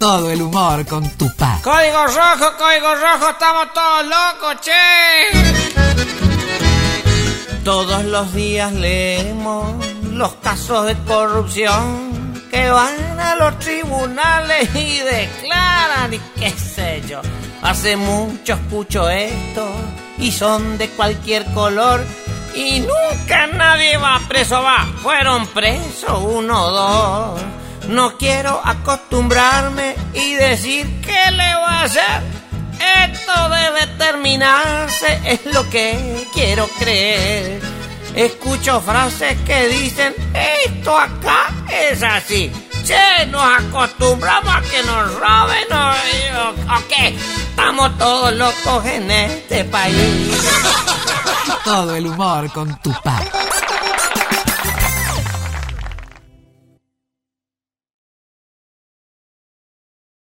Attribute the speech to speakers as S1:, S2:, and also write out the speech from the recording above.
S1: Todo el humor con Tupac.
S2: Código rojo, estamos todos locos, che. Todos los días leemos los casos de corrupción que van a los tribunales y declaran y qué sé yo. Hace mucho escucho esto y son de cualquier color y nunca nadie va preso, fueron presos 1 o 2. No quiero acostumbrarme y decir qué le voy a hacer. Esto debe terminarse, es lo que quiero creer. Escucho frases que dicen, esto acá es así. Che, nos acostumbramos a que nos roben o qué. Estamos todos locos en este país.
S1: Todo el humor con Tupac.